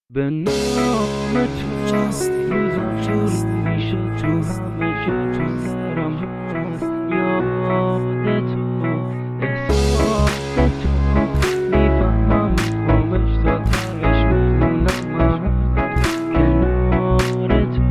به نام تو روزم شروع میشه تو همه جا تو سرم هست یاد تو احساس تو میفهمم میخوامش تا تهش میدونم من کنار تو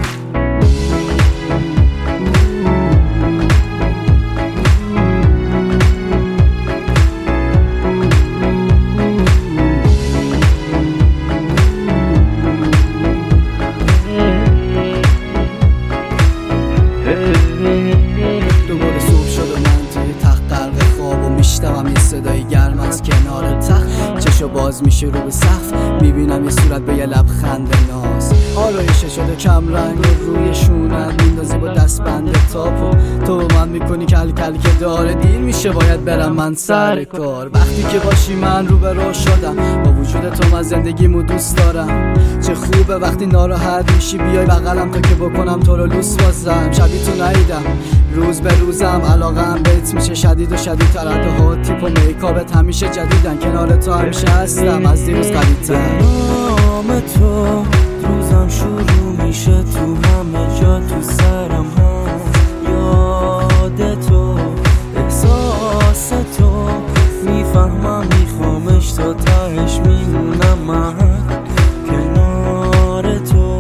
دوباره صبح شد و من توی تخت غرق خواب و میشنوم یه صدای گرم از کنار تخت. چشو باز میشه رو به سقف، میبینم یه صورت به یه لبخند ناز. آرایشه شده کم رنگ و روی شونت میندازی با دستبند تاپو تو من میکنی کل کل که داره دیر میشه باید برم من سر کار. وقتی که باشی من رو به راه شدم، با وجود تو من زندگیمو دوست دارم. چه خوبه وقتی ناراحت میشی بیای بغلم تا که بکنم تو رو لوس بازم. شبیه تو نیدم روز به روزم علاقم بهت میشه شدید و شدیدتر. ها تیپ و میکابت همیشه جدیدن، کنار تو همیشه هستم از دیروز قوی‌تر. نام تو روزم شروع میشه تو همه جا تو سرم هست یاد تو احساس تو میفهمم میخوامش تا تهش میمونم من کنار تو.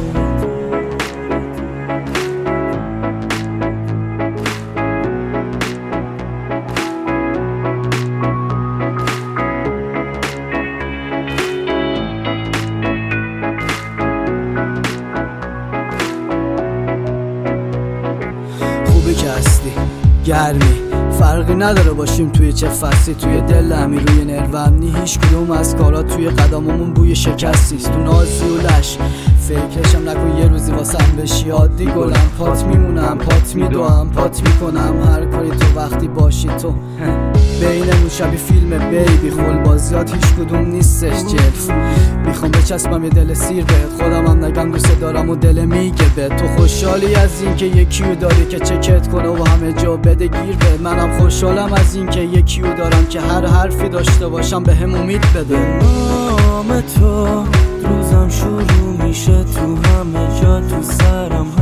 خوبه که هستی گرمی، فرقی نداره باشیم توی چه فصلی. توی دلمی روی نرومنی هیچ کدوم از کارا توی قدممون بوی شکستیست. تو نازی و لش فکرشم نکن یه روزی واسم بشی عادی. گلم پات میمونم پات میدوام پات میکنم هر کاری تو وقتی باشی تو. بینمون شبیه فیلم بیبی خول بازیات هیچ کدوم نیستش جلف. میخوام بچسبم یه دل سیر بهت، خودم هم نگم دوست دارم و دل میگه به تو. خوشحالی از این که یکیو داری که چکت کنه و همه جا بده گیر به. منم خوشحالم از این که یکیو دارم که هر حرفی داشته باشم به هم امید بده. نام تو روزم شروع میشه تو همه جا تو سرم